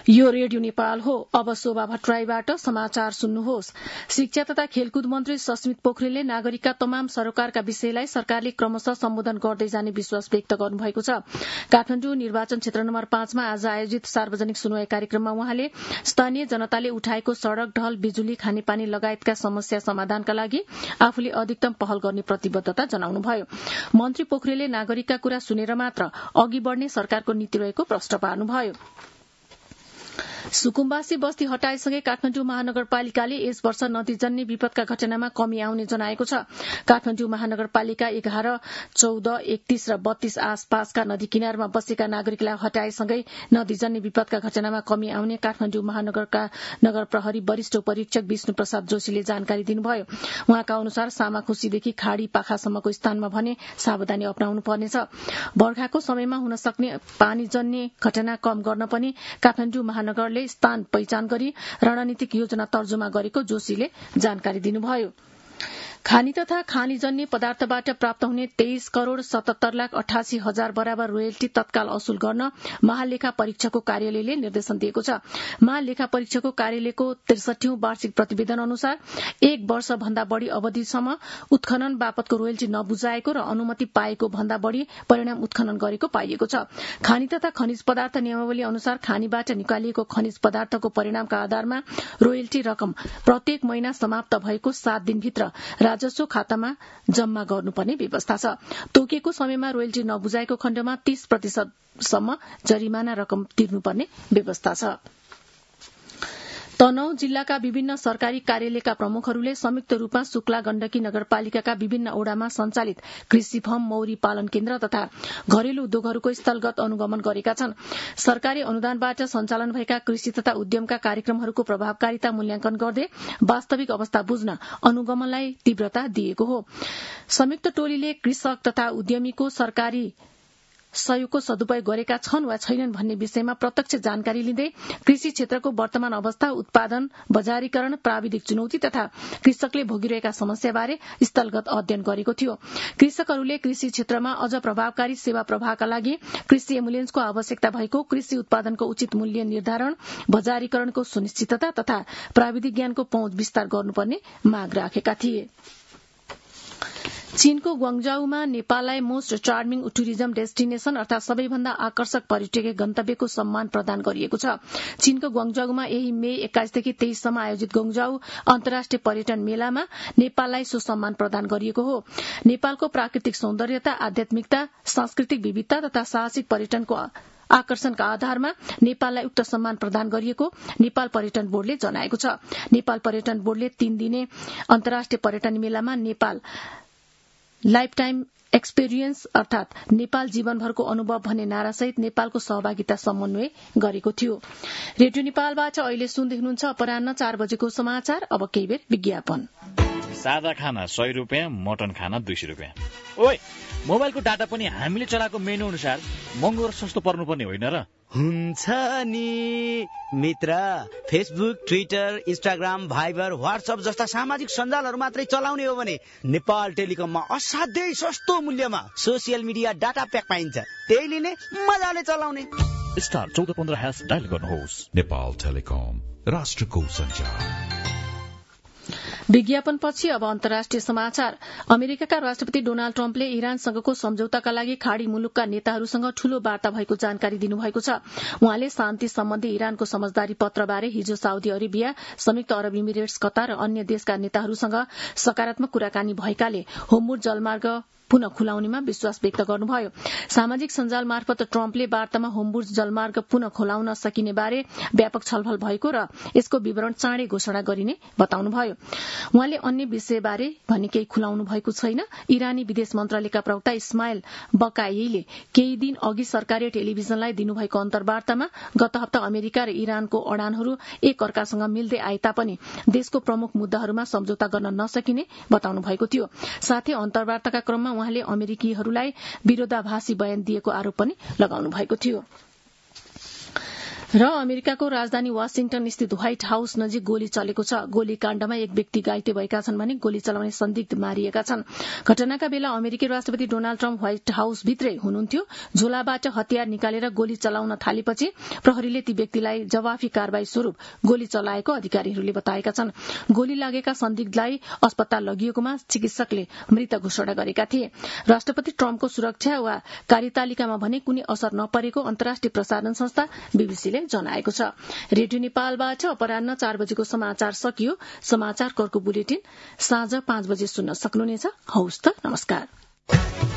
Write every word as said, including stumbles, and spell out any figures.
यो रेडियो नेपाल हो। अब शोभा भट्टराईबाट समाचार सुन्नुहोस्। शिक्षा तथा खेलकुद मन्त्री सस्मित पोखरेलले नागरिकका तमाम सरोकारका विषयलाई सरकारले क्रमशः सम्बोधन गर्दै जाने विश्वास व्यक्त गर्नुभएको छ। काठमाडौँ निर्वाचन क्षेत्र नम्बर पाँचमा आज आयोजित सार्वजनिक सुनवाई कार्यक्रममा उहाँले स्थानीय जनताले उठाएको सड़क, ढल, बिजुली, खानेपानी लगायतका समस्या समाधानका लागि आफूले अधिकतम पहल गर्ने प्रतिबद्धता जनाउनुभयो। मन्त्री पोखरेलले नागरिकका कुरा सुनेर मात्र अघि बढ़ने सरकारको नीति रहेको प्रश्न पार्नुभयो। सुकुम्बासी बस्ती हटाएसँगै काठमाडौँ महानगरपालिकाले यस वर्ष नदीजन्य विपदका घटनामा कमी आउने जनाएको छ। काठमाडौँ महानगरपालिका एघार, चौध, एकतीस र बत्तीस आसपासका नदी किनारमा बसेका नागरिकलाई हटाएसँगै नदीजन्य विपदका घटनामा कमी आउने काठमाडौँ महानगरका नगर प्रहरी वरिष्ठ उपरीक्षक विष्णु प्रसाद जोशीले जानकारी दिनुभयो। उहाँका अनुसार सामाखुशीदेखि खाड़ी पाखासम्मको स्थानमा भने सावधानी अपनाउनु पर्नेछ। बर्खाको समयमा हुन सक्ने पानीजन्य घटना कम गर्न पनि काठमाडौँ महानगरले स्थान पहिचान गरी रणनीतिक योजना तर्जुमा गरेको जोशीले जानकारी दिनुभयो। खानी तथा खानीजन्य पदार्थबाट प्राप्त हुने तेइस करोड़ सतहत्तर लाख अठासी हजार बराबर रोयल्टी तत्काल असुल गर्न महालेखा परीक्षकको कार्यालयले निर्देशन दिएको छ। महालेखा परीक्षकको कार्यालयको त्रिसठीौं वार्षिक प्रतिवेदन अनुसार एक वर्ष भन्दा बढ़ी अवधिसम्म उत्खनन बापतको रोयल्टी नबुझाएको र अनुमति पाएको भन्दा बढ़ी परिणाम उत्खनन गरेको पाइएको छ। खानी तथा खनिज पदार्थ नियमावली अनुसार खानीबाट निकालिएको खनिज पदार्थको परिणामका आधारमा रोयल्टी रकम प्रत्येक महिना समाप्त भएको सात दिनभित्र राजस्व खातामा जम्मा गर्नुपर्ने व्यवस्था छ। तोकिएको समयमा रोयल्टी नबुझाएको खण्डमा तीस प्रतिशतसम्म जरिमाना रकम तिर्नुपर्ने व्यवस्था छ। तनहुँ जिल्लाका विभिन्न सरकारी कार्यालयका प्रमुखहरूले संयुक्त रूपमा शुक्ला गण्डकी नगरपालिकाका विभिन्न ओडामा सञ्चालित कृषि फर्म, मौरी पालन केन्द्र तथा घरेलु उद्योगहरूको स्थलगत अनुगमन गरेका छन्। सरकारी अनुदानबाट सञ्चालन भएका कृषि तथा उद्यमका कार्यक्रमहरूको प्रभावकारिता मूल्याङ्कन गर्दै वास्तविक अवस्था बुझ्न अनुगमनलाई तीव्रता दिएको हो। संयुक्त टोलीले कृषक तथा उद्यमीको सरकारी सहयोगको सदुपयोग गरेका छन् वा छैनन् भन्ने विषयमा प्रत्यक्ष जानकारी लिँदै कृषि क्षेत्रको वर्तमान अवस्था, उत्पादन, बजारीकरण, प्राविधिक चुनौती तथा कृषकले भोगिरहेका समस्याबारे स्थलगत अध्ययन गरेको थियो। कृषकहरूले कृषि क्षेत्रमा अझ प्रभावकारी सेवा प्रवाहका लागि कृषि एम्बुलेन्सको आवश्यकता भएको, कृषि उत्पादनको उचित मूल्य निर्धारण, बजारीकरणको सुनिश्चितता तथा प्राविधिक ज्ञानको पहुँच विस्तार गर्नुपर्ने माग राखेका थिए। चीनको ग्वाङजाऊमा नेपाललाई मोस्ट चार्मिङ टुरिज्म डेस्टिनेशन अर्थात सबैभन्दा आकर्षक पर्यटकीय गन्तव्यको सम्मान प्रदान गरिएको छ। चीनको ग्वाङजाऊमा यही मे एक्काइसदेखि तेइससम्म आयोजित ग्वाङजाऊ अन्तर्राष्ट्रिय पर्यटन मेलामा नेपाललाई सो सम्मान प्रदान गरिएको हो। नेपालको प्राकृतिक सौन्दर्यता, आध्यात्मिकता, सांस्कृतिक विविधता तथा साहसिक पर्यटनको आकर्षणका आधारमा नेपाललाई उक्त सम्मान प्रदान गरिएको नेपाल पर्यटन बोर्डले जनाएको छ। नेपाल पर्यटन बोर्डले तीन दिने अन्तर्राष्ट्रिय पर्यटन मेलामा नेपाल लाइफ टाइम एक्सपिरियन्स अर्थात नेपाल जीवनभरको अनुभव भन्ने नारासहित नेपालको सहभागिता समन्वय गरेको थियो। रेडियो नेपालबाट अहिले सुन्दै हुनुहुन्छ अपराह्न चार बजेको समाचार। अब केही बेर विज्ञापन। सादा खाना सय रुपियाँ, मटन खाना दुई सय रुपियाँ। ओइ, मोबाइलको डाटा पनि हामीले चलाएको मेनु अनुसार महँगो र सस्तो पर्नुपर्ने होइन र? हुन्छ नि मित्र, Facebook, Twitter, Instagram, Viber, WhatsApp जस्ता सामाजिक सञ्जालहरू मात्रै चलाउने हो भने नेपाल टेलिकममा असाध्यै सस्तो मूल्यमा सोसियल मिडिया डाटा प्याक पाइन्छ। त्यही लिने, मजाले चलाउने। स्टार चौध पन्ध्र ह्यास डायल गर्नुहोस्। नेपाल टेलिकम, राष्ट्रको सञ्चार। विज्ञापनपछि अब अन्तर्राष्ट्रिय समाचार। अमेरिकाका राष्ट्रपति डोनाल्ड ट्रम्पले इरानसँगको सम्झौताका लागि खाड़ी मुलुकका नेताहरूसँग ठूलो वार्ता भएको जानकारी दिनुभएको छ। उहाँले शान्ति सम्बन्धी इरानको समझदारी पत्रबारे हिजो साउदी अरेबिया, संयुक्त अरब इमिरेट्स, कतार र अन्य देशका नेताहरूसँग सकारात्मक कुराकानी भएकाले होर्मुज जलमार्ग पुनः खुलाउनेमा विश्वास व्यक्त गर्नुभयो। सामाजिक सञ्जाल मार्फत ट्रम्पले वार्तामा होर्मुज जलमार्ग पुनः खुलाउन सकिने बारे व्यापक छलफल भएको र यसको विवरण चाँडै घोषणा गरिने बताउनुभयो। उहाँले अन्य विषयबारे भने केही खुलाउनु भएको छैन। इरानी विदेश मन्त्रालयका प्रवक्ता इस्माइल बकाईले केही दिन अघि सरकारी टेलिभिजनलाई दिनुभएको अन्तर्वार्तामा गत हप्ता अमेरिका र इरानको अडानहरू एक अर्कासँग मिल्दै आए तापनि देशको प्रमुख मुद्दाहरूमा सम्झौता गर्न नसकिने बताउनु भएको थियो। साथै अन्तर्वार्ताका क्रममा उहाँले अमेरिकीहरूलाई विरोधाभासी बयान दिएको आरोप पनि लगाउनु भएको थियो। र अमेरिकाको राजधानी वाशिङटन स्थित व्हाइट हाउस नजिक गोली चलेको छ। गोलीकाण्डमा एक व्यक्ति घाइते भएका छन् भने गोली चलाउने संदिग्ध मारिएका छन्। घटनाका बेला अमेरिकी राष्ट्रपति डोनाल्ड ट्रम्प व्हाइट हाउस भित्रै हुनुहुन्थ्यो। झोलाबाट हतियार निकालेर गोली चलाउन थालेपछि प्रहरीले ती व्यक्तिलाई जवाफी कारवाही स्वरूप गोली चलाएको अधिकारीहरूले बताएका छन्। गोली लागेका संदिग्धलाई अस्पताल लगिएकोमा चिकित्सकले मृत घोषणा गरेका थिए। राष्ट्रपति ट्रम्पको सुरक्षा वा कार्यतालिकामा भने कुनै असर नपरेको अन्तर्राष्ट्रिय प्रसारण संस्था बीबीसीले जनाएको छ। रेडियो नेपालबाट अपराह्न चार बजेको समाचार सकियो। समाचार कर्को बुलेटिन साँझ पाँच बजे सुन्न सक्नुहुनेछ। हौस् त, नमस्कार।